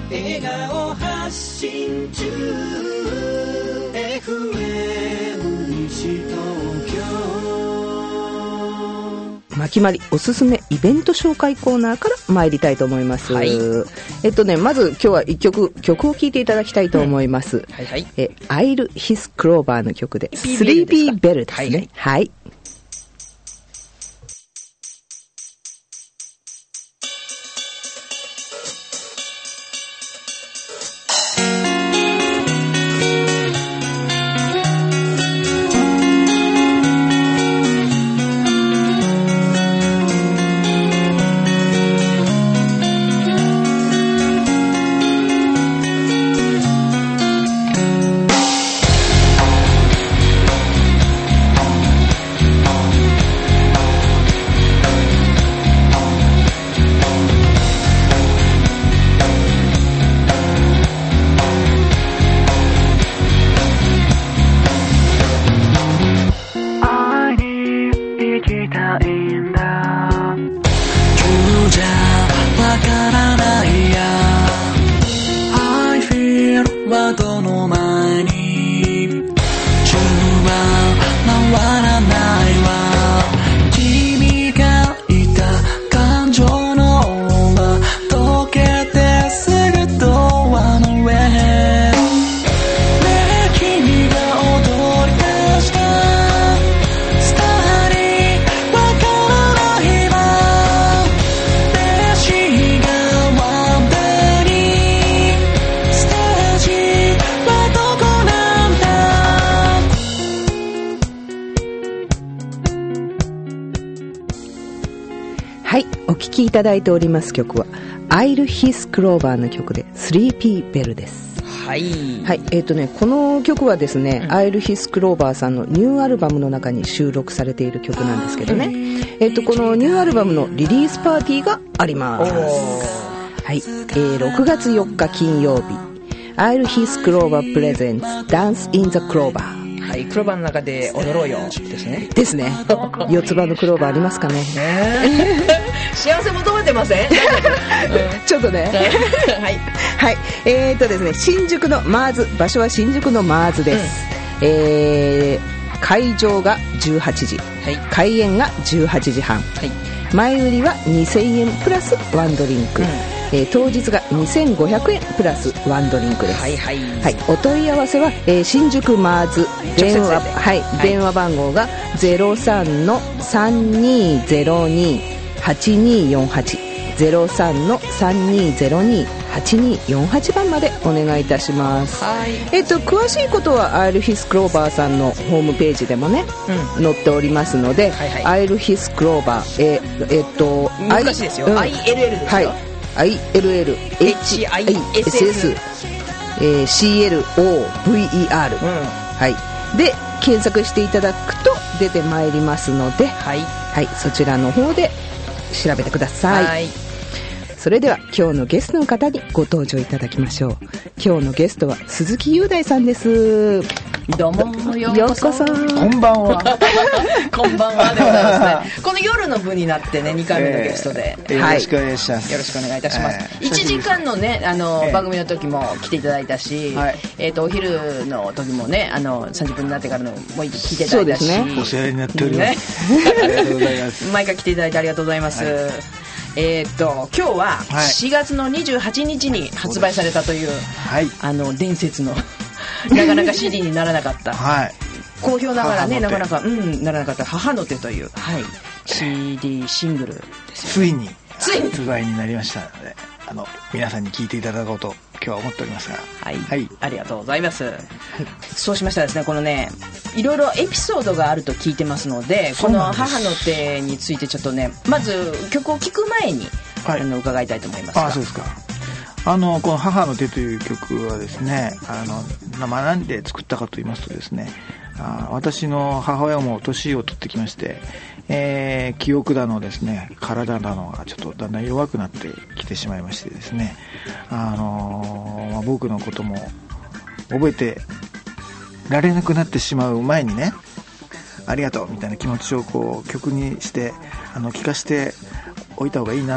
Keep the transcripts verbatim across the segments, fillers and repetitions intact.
笑顔発信中 エフエム 西東京。 まきまりおすすめイベント紹介コーナーから参りたいと思います、はい、えっとねまず今日はいっきょく曲を聴いていただきたいと思います、うんはいはい、えアイル・ヒス・クローバーの曲でスリーピーベルですね。はい、はいはいいただいております曲はアイル・ヒス・クローバーの曲でスリーピーベルです。はい、はいえーとね、この曲はですね、うん、アイル・ヒス・クローバーさんのニューアルバムの中に収録されている曲なんですけどね、えーとこのニューアルバムのリリースパーティーがあります。はい、えー、ろくがつよっか金曜日アイル・ヒス・クローバープレゼンツダンス・イン・ザ・クローバー。 はい、クローバーの中で踊ろうよですね。 ですね。四つ葉のクローバーありますかね。 幸せ求めてません？ ちょっとね。はい。はい。えーとですね、新宿のマーズ、場所は新宿のマーズです。うん、えー、会場がじゅうはちじ、はい、開演がじゅうはちじはん。はい、前売りはにせんえんプラスワンドリンク。うんえー、当日がにせんごひゃくえんプラスワンドリンクです。はいはいはい、お問い合わせは、えー、新宿マーズ電話、はいはい、電話番号が ゼロさんのさんにーゼロにーはちにーよんはち ゼロさんのさんにーゼロにーはちにーよんはち 番までお願いいたします。はい、えっと詳しいことはアイル・ヒス・クローバーさんのホームページでもね、うん、載っておりますので、はいはい、アイル・ヒス・クローバーえー、えー、っと難しいですよ、うん、アイエルエル ですよ、はいアイエルエルエイチアイエスエスシーエルオーブイイーアール、うんはい、で検索していただくと出てまいりますので、はいはい、そちらの方で調べてください。はい、それでは今日のゲストの方にご登場いただきましょう。今日のゲストは鈴木雄大さんです。 どうもようこそ。こんばんは。 こんばんはでございますね。この夜の部になってねにかいめのゲストで、 えー、よろしくお願いします。 よろしくお願いいたします。えー、いちじかんのねあの、えー、番組の時も来ていただいたし、はい、えっ、ー、とお昼の時もねあのさんじゅっぷんになってからのも聞いていただいたし、 そうですね。お世話になっております。ね、ありがとうございます。 毎回来ていただいてありがとうございます。はい、えー、っと今日はしがつのにじゅうはちにちに発売されたという、はい、あの伝説のなかなか シーディー にならなかった、はい、好評ながらねなかなか、うん、ならなかった母の手という、はい、シーディー シングルです、 ついに発売になりましたのであの皆さんに聴いていただこうと今日は思っておりますが、 はい、はい、ありがとうございます、はい、そうしましたらですねこのねいろいろエピソードがあると聞いてますのでこの母の手についてちょっとねまず曲を聴く前に、はい、あの伺いたいと思いますが。 あ、そうですか。あのこの母の手という曲はですねあの、まあ、なんで作ったかと言いますとですねあ私の母親も年を取ってきまして、えー、記憶だのですね体だのがちょっとだんだん弱くなってきてしまいましてですねあの、まあ、僕のことも覚えてられなくなってしまう前にねありがとうみたいな気持ちをこう曲にしてあの聞かせておいた方がいいな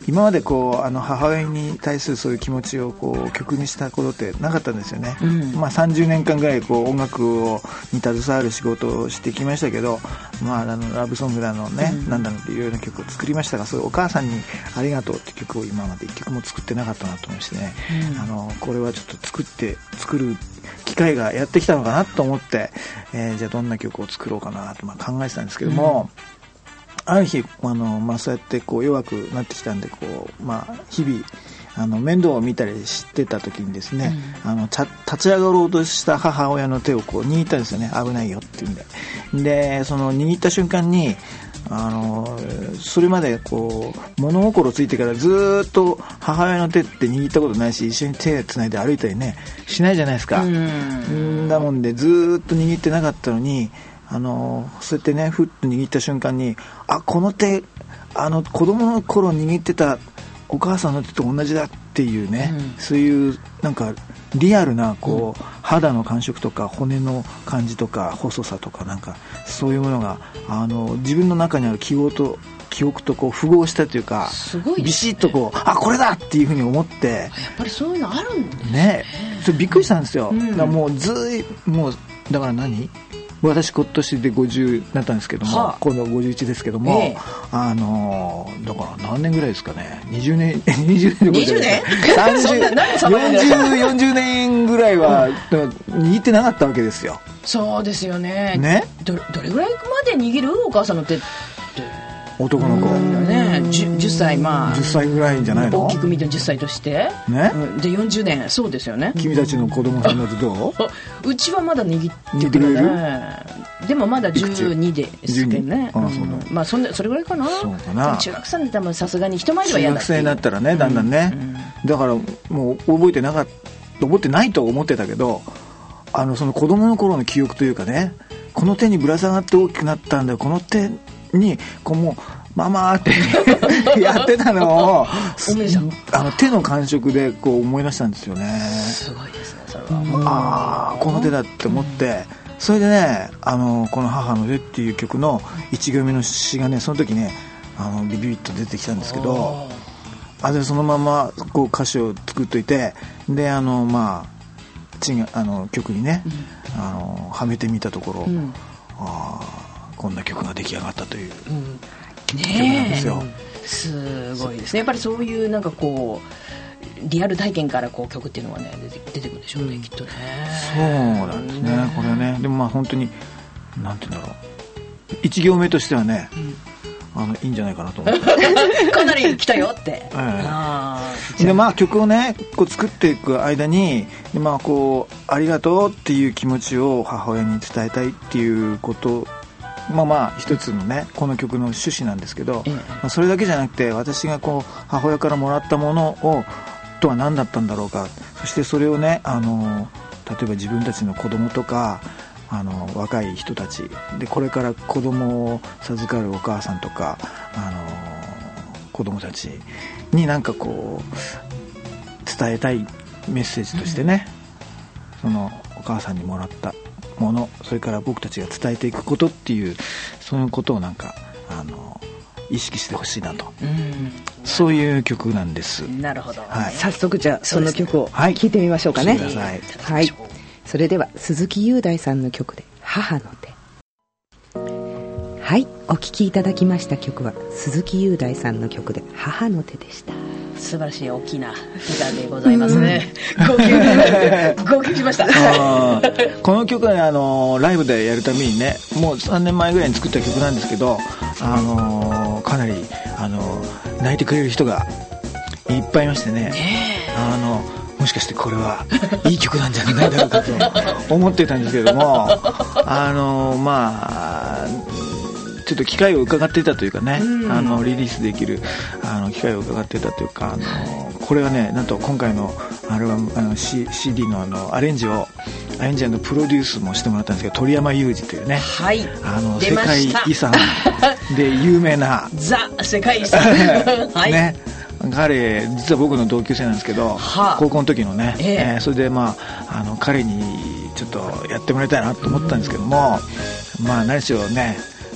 今までこうあの母親に対するそういう気持ちをこう曲にしたことってなかったんですよね、うん、まあ、さんじゅうねんかんぐらいこう音楽をに携わる仕事をしてきましたけど、まあ、あのラブソングだのね、うん、なんだろうっていろいろな曲を作りましたが、そういうお母さんにありがとうって曲を今までいっきょくも作ってなかったなと思いましてね、うん、あのこれはちょっと作って作る機会がやってきたのかなと思って、えー、じゃあどんな曲を作ろうかなとまあ考えてたんですけども、うん、ある日あの、まあ、そうやってこう弱くなってきたんでこう、まあ、日々あの面倒を見たりしてた時にですね、うん、あの立ち上がろうとした母親の手をこう握ったんですよね。危ないよっていうんで、でその握った瞬間にあのそれまでこう物心ついてからずっと母親の手って握ったことないし、一緒に手つないで歩いたりねしないじゃないですか。うんだもんでずっと握ってなかったのに、あのそうやってねふっと握った瞬間に、あこの手あの子供の頃握ってたお母さんの手と同じだっていうね、うん、そういうなんかリアルなこう、うん、肌の感触とか骨の感じとか細さとかなんかそういうものがあの自分の中にある記憶と記憶とこう符合したというか、すごいですね、ビシッとこうあこれだっていうふうに思って、やっぱりそういうのあるんですね。 ね、それびっくりしたんですよ。うん、だからもうずいもうだから何私今年でごじゅうになったんですけども、はあ、今度ごじゅういちですけども、ええ、あのだから何年ぐらいですかね、にじゅうねんにじゅうねんにじゅうねんさんじゅう よんじゅう、よんじゅうねんぐらいは、うん、握ってなかったわけですよ。 そうですよね。ね、ど, どれぐらいまで握るお母さんの手って男の子だね、じゅっさい、まあじゅっさいぐらいじゃないの、 大きく見てじゅっさいとしてね、うん、でよんじゅうねん、そうですよね。 君たちの子供さんだとどううちはまだ握ってるね。でもまだじゅうにですけどね。ああ、そうだ、うん、まあそんそれぐらいかな。そうかな。中学生で多分さすがに人前では嫌だっていう。 中学生になったらね、だんだんね、うんうん、だからもう覚えてなかった覚えてないと思ってたけど、あのその子供の頃の記憶というかね、この手にぶら下がって大きくなったんだよ、この手にこうもうママってやってたのをあの手の感触でこう思い出したんですよね。 すごいですね、それは。 ああこの手だって思って、それでね、あのこの母の手っていう曲の一行目の詩がね、その時ねあのビビビッと出てきたんですけど、あでそのままこう歌詞を作っといて、であのまあちがあの曲にね、うん、あのはめてみたところ、うん、あこんな曲が出来上がったという、うんね、えすごいですね。やっぱりそういうなんかこうリアル体験からこう曲っていうのはね出て、出てくるでしょうね、うん、きっとね。 そうなんですね、これはね。でもまあ本当になんていうんだろう、一行目としてはね、うん、あのいいんじゃないかなと思ってかなり来たよって、ええ、 あでまあ曲をねこう作っていく間にで、まあ、こうありがとうっていう気持ちを母親に伝えたいっていうことまあまあ一つのねこの曲の趣旨なんですけど、まあ、それだけじゃなくて私がこう母親からもらったものをとは何だったんだろうか、そしてそれをねあの例えば自分たちの子供とかあの若い人たちでこれから子供を授かるお母さんとかあの子供たちになんかこう伝えたいメッセージとしてね、うん、そのお母さんにもらったもの、それから僕たちが伝えていくことっていうそういうことをなんかあの意識してほしいなと、うん、そういう曲なんです。 なるほど、 はい、早速じゃあその曲を聴いてみましょうかね。 はい、 はい、それでは鈴木雄大さんの曲で母の手。はい、お聴きいただきました曲は鈴木雄大さんの曲で母の手でした。 素晴らしい大きな歌でございますね。号泣号泣しましたこの曲は、ね、あのライブでやるためにねもうさんねんまえぐらいに作った曲なんですけど、あのかなりあの泣いてくれる人がいっぱいいましてね、あのもしかしてこれはいい曲なんじゃないだろうかと思ってたんですけれどもあのまあちょっと機会を伺っていたというかね、うん、あのリリースできるあの機会を伺っていたというか、あのこれはねなんと今回のアルバムあの、C、シーディー の, あのアレンジをアレンジ&プロデュースもしてもらったんですけど、鳥山裕二というね、 はい、 あの世界遺産で有名なザ世界遺産、はいね、彼実は僕の同級生なんですけど、はあ、高校の時のね、えーえー、それでまああの彼にちょっとやってもらいたいなと思ったんですけども、まあ何しろね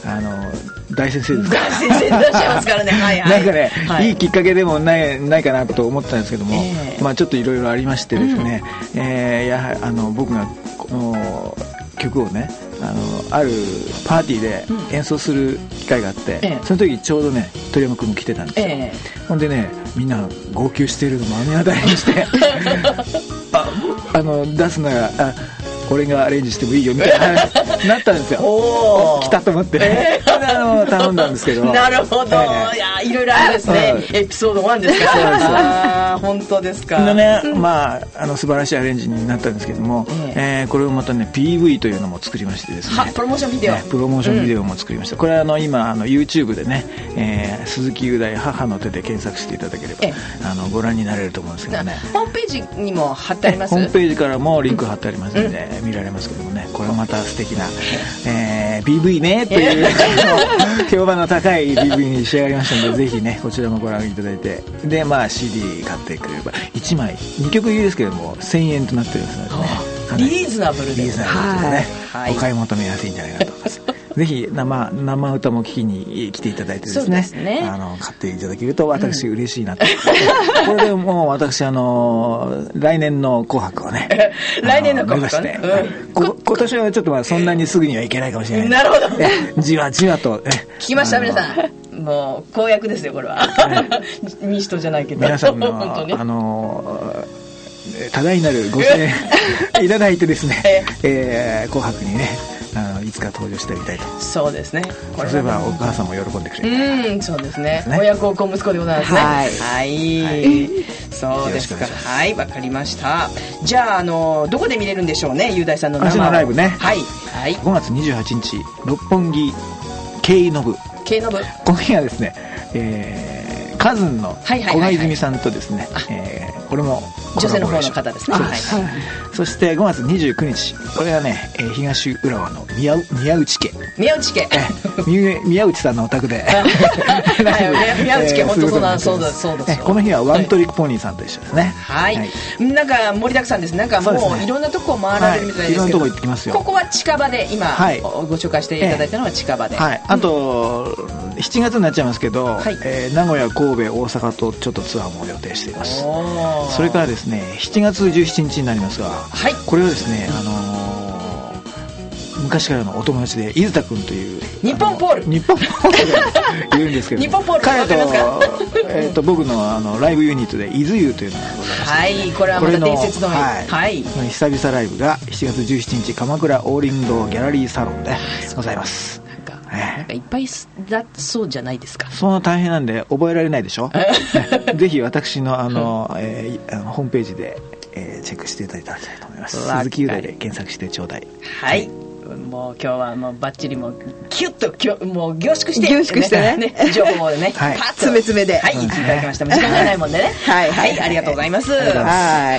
あの大先生です大先生いらっしゃいますからね。はいはい。 なんかね、 はい、 いいきっかけでもないないかなと思ったんですけども、えー、まあちょっといろいろありましてですね、うん、えー、やはりあの僕がこの曲をね、あのあるパーティーで演奏する機会があって、うん、その時ちょうどね鳥山君も来てたんですよ、えー、ほんでねみんな号泣しているのも目の当たりにしてあ, あの出すならあ俺がアレンジしてもいいよみたいな話になったんですよ。お来たと思って、えー、あの頼んだんですけど。 なるほど、えー、いやいろいろあるんですね、うん、エピソードワンですか。そうですあ本当ですか。 でね、まあ、あの素晴らしいアレンジになったんですけども、えーえー、これをまたね ピーブイ というのも作りましてですね、 はプロモーションビデオ、 ね、プロモーションビデオも作りました、うん、これはあの今あの YouTube でね、えー、鈴木雄大母の手で検索していただければ、えー、あのご覧になれると思うんですけどね。 ホームページにも貼ってあります。 ホームページからもリンク貼ってありますので、うん見られますけどもね、これまた素敵な、えー、ピーブイ ねという、えー、評判の高い ピーブイ に仕上がりましたのでぜひねこちらもご覧いただいて、でまあ シーディー 買ってくれればいちまいにきょく入りですけれどもせんえんとなっておりますのでね、 リーズナブルで、 リーズナブルでね、はい、お買い求めやすいんじゃないかなと思いますぜひ 生, 生歌も聴きに来ていただいてです ね, ですねあの買っていただけると私嬉しいなと、うん、これでもう私あの来年の紅白をね来年の紅白をね、 うん、こ今年はちょっとまあそんなにすぐにはいけないかもしれない。 なるほどじわじわと聞きました皆さん、もう公約ですよこれは西とじゃないけど皆さんの本当にあの多大なるご声援いただいてですね、えー、紅白にねあのいつか登場してみたいと。 そうですね。 これそういえばお母さんも喜んでくれる。うんそうですね。親孝行息子でございますね。はい、はいはい、そうですか。はいわかりました。じゃああのどこで見れるんでしょうね雄大さんの生のライブね。 はい、はい、 ごがつにじゅうはちにち六本木 K ノブ K ノブこの日はですね、えー、カズンの小賀泉さんとですね、えー、これも女性の方の方ですね。 そうです、はい、そしてごがつにじゅうくにちこれはね、えー、東浦和の宮宮内家宮内家宮内さんのお宅で宮内家本当そうだそうだそうだ。 この日はワントリックポニーさんと一緒ですね。 はい、はい、なんか盛りだくさんです。なんかもういろんなとこ回られるみたいですけど、はい、いろんなとこ行ってきますよ。ここは近場で今、はい、ご紹介していただいたのは近場で、 はい、あと、うん、しちがつになっちゃいますけど、はいえー、名古屋神戸大阪とちょっとツアーも予定しています。それからですねしちがつじゅうしちにちになりますが、はい、これはですね、あのー、昔からのお友達で伊豆田君という日本ポール日本ポールがいるんですけど日本ポール彼と、えー、と僕 の, あのライブユニットで伊豆湯というのがございまして、 はい、これはまた伝説の、 はいはい、久々ライブがしちがつじゅうしちにち鎌倉オーリンドギャラリーサロンでございます。 なんかいっぱいだそうじゃないですか。 そんな大変なんで覚えられないでしょぜひ私のあの、えー、あのホームページで、えー、チェックしていただきたいと思います。鈴木雄大で検索してちょうだい。 はい、はいもう今日はもうバッチリもうキュッときょもう凝縮して、 凝縮してね、 ね情報でね、 はい、パッ詰め詰めで、 はい、いただきました。時間がないもんでね。はい、はい、ありがとうございます。はい、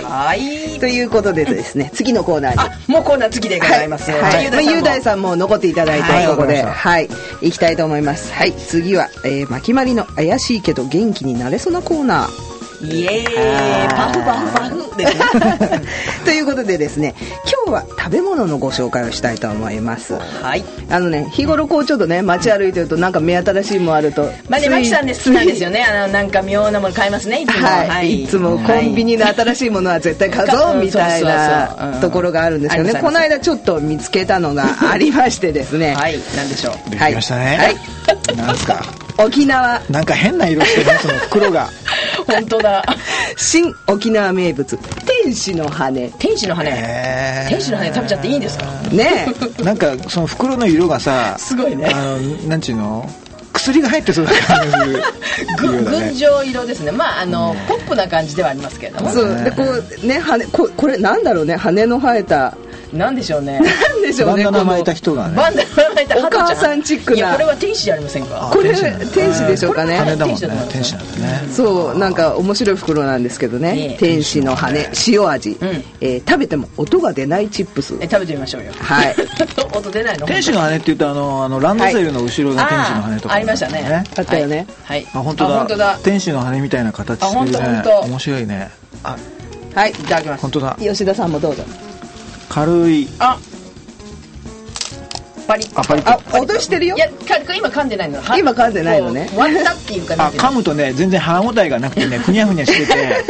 はい、ということでですね、次のコーナーに、 あ、もうコーナー次でございます。 はい、雄大さんも残っていただいて、ここで、はい、行きたいと思います。はい、次は、えー、まきまりの怪しいけど元気になれそうなコーナー。 イエーイパフパフパフですねということでですね今日は食べ物のご紹介をしたいと思います。 はいあのね日頃こうちょっとね街歩いてるとなんか目新しいものあるとまあねマキさんで好きなんですよね。あのなんか妙なもの買いますねいつも、 はいはい、いつもコンビニの新しいものは絶対買うぞみたいなところがあるんですけどね、この間ちょっと見つけたのがありましてですねはい何でしょう。 できましたね。はい、なんですか沖縄なんか変な色してねその袋が本当だ新沖縄名物天使の羽。 天使の羽天使の羽食べちゃっていいんですかねえなんかその袋の色がさすごいねあのなんちゅうの薬が入ってそうな感じね、群青色ですね。まああの、うん、ポップな感じではありますけれどもそうでこうね羽 こ, これなんだろうね羽の生えたなんでしょうねなんでしょうねバンダナ巻いた人がねバンダナ巻いたお母さんチックないやこれは天使じゃありませんか。 これ天使でしょうかね。 羽だもんね天使なんだね。 そうなんか面白い袋なんですけどね、ね天使の羽塩味、うんえー、食べても音が出ないチップス。 え食べてみましょうよ。 はい音出ないの。 天使の羽って言うとあのあのランドセルの後ろが天使の羽とか、 ねはい、あ, ありましたね。 あったよね。 はい。 あ本当だ。 あ本当だ。 天使の羽みたいな形してるね。 あ本当面白いね。あはいいただきます。 本当だ。 吉田さんもどうぞ。 軽い。 あパリッあパリッあ音してるよ。 いや今噛んでないの。 今噛んでないのね。 割ったっていうかあ噛むとね全然歯応えがなくてねふにゃふにゃしてて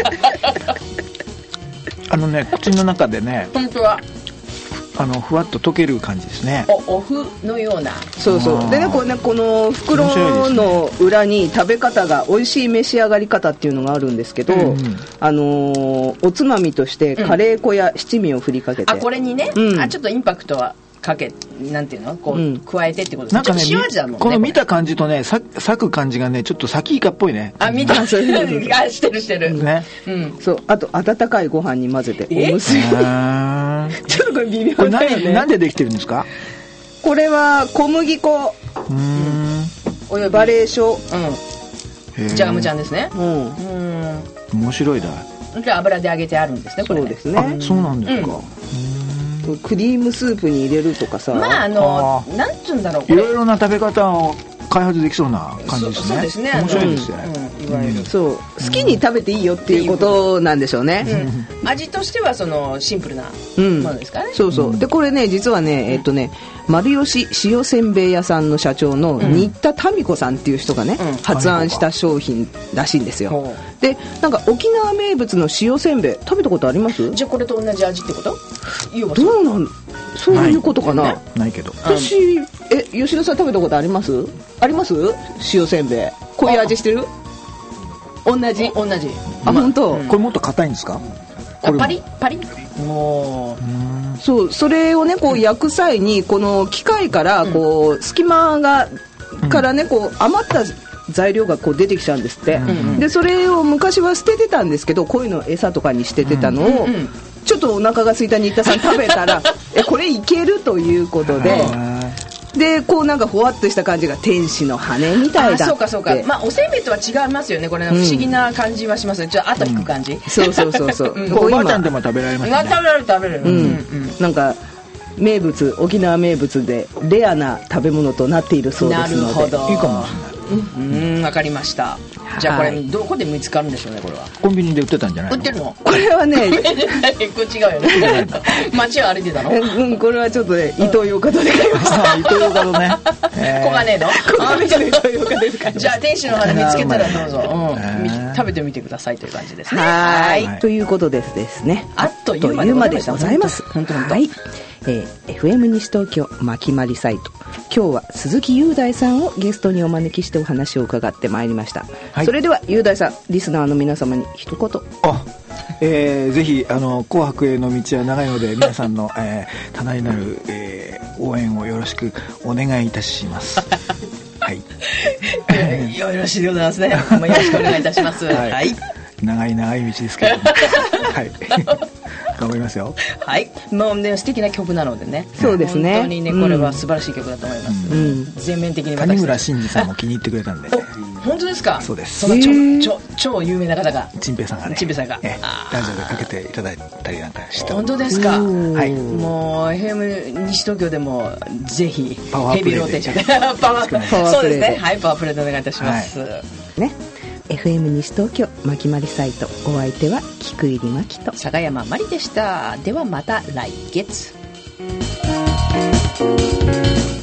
あのね口の中でね本当はあのふわっと溶ける感じですね。 おお麩のような。 そうそうでねこうねこの袋の裏に食べ方が美味しい召し上がり方っていうのがあるんですけど、うんうん、あのー、おつまみとしてカレー粉や七味を振りかけて、 うん、あこれにね、うん、あちょっとインパクトはかけなんていうのこう、うん、加えてってことですね。なんかね塩味だもんねこの見た感じとねさ裂く感じがねちょっっとサキイカっぽいね。 あ見たそういうあしてるしてるね、 うん、そうあと温かいご飯に混ぜておむすびちょっとこれ微妙だよね。 これ何でできてるんですか？ これは小麦粉うーんおよびバレーシうん、ジャムちゃんですね。うん、 うん面白いだ。 じゃあ油で揚げてあるんですねこれね。 そうですね。 あそうなんですか、 うん、クリームスープに入れるとかさまああのあなんつうんだろうこれいろいろな食べ方を開発できそうな感じですね。 そうですね面白いですね、 うん、いわゆる、うん、 そう好きに食べていいよっていうことなんでしょうね、 うん、味としてはそのシンプルなものですかね、 うん、そうそうでこれね実はねえっとね丸吉塩せんべい屋さんの社長の新田民子さんっていう人がね、うん、発案した商品らしいんですよ、うん、でなんか沖縄名物の塩せんべい食べたことあります？ じゃあこれと同じ味ってこと？ どうなんそういうことかな。 ない、ないけど私え吉田さん食べたことあります？あります？塩せんべいこういう味してる？同じ？ 同じ。 あ、ま、本当、 うん、これもっと硬いんですか？ あパリパリもうそうそれをねこう焼く際にこの機械からこう隙間がからねこう余った材料がこう出てきちゃうんですって、うん、でそれを昔は捨ててたんですけどこういうのを餌とかにしててたのを、うんうん、ちょっとお腹が空いた新田さん食べたらえこれいけるということででこうなんかほわっとした感じが天使の羽みたいだって。 あそうかそうか、まあ、おせんべいとは違いますよねこれ、ね、不思議な感じはしますね。ちょっと後引く感じ、うん、 そうそうそうそう、うん、 おばあちゃんでも食べられますね。 食べられる食べられる、うんうん、 なんか名物沖縄名物でレアな食べ物となっているそうですのでなるほどいいかもしれない。 うんわかかりました。じゃあこれどこで見つかるんでしょうねこれは。 コンビニで売ってたんじゃないの？ 売ってるの？ これはねこれ違うよね街を歩いてたの？ うんこれはちょっとねイトーヨーカドーで買いましたイトーヨーカドーね小金の小金のイトーヨーカドーで買いました。 じゃあ天使の羽見つけたらどうぞ、うん、食べてみてくださいという感じですね。 はいということですですねあっという間でございます。 本当本当はいえー、エフエム 西東京まきまりサイト今日は鈴木雄大さんをゲストにお招きしてお話を伺ってまいりました、はい、それでは雄大さんリスナーの皆様に一言あ、えー、ぜひあの紅白への道は長いので皆さんの、えー、多大なる、えー、応援をよろしくお願いいたしますはいよろしいでございますねよろしくお願いいたします、はいはい、 長い長い道ですけど、ね、はい頑張りますよ。 はい、もうね素敵な曲なのでね。 そうですね。 本当にねこれは素晴らしい曲だと思います。うん、全面的に私。 谷村新司さんも気に入ってくれたんで。 本当ですか？ そうです。 その超超超有名な方が。 陳平さんがね。 陳平さんが。 えラジオでかけていただいたりなんかして。 本当ですか？ はい。 もう エフエム 西東京でもぜひパワープレイでヘビーローテーションでパワーそうですね。はいパワープレイでお願いいたします。 ね。エフエム 西東京まきまりサイトお相手は菊入真希と坂山まりでした。ではまた来月。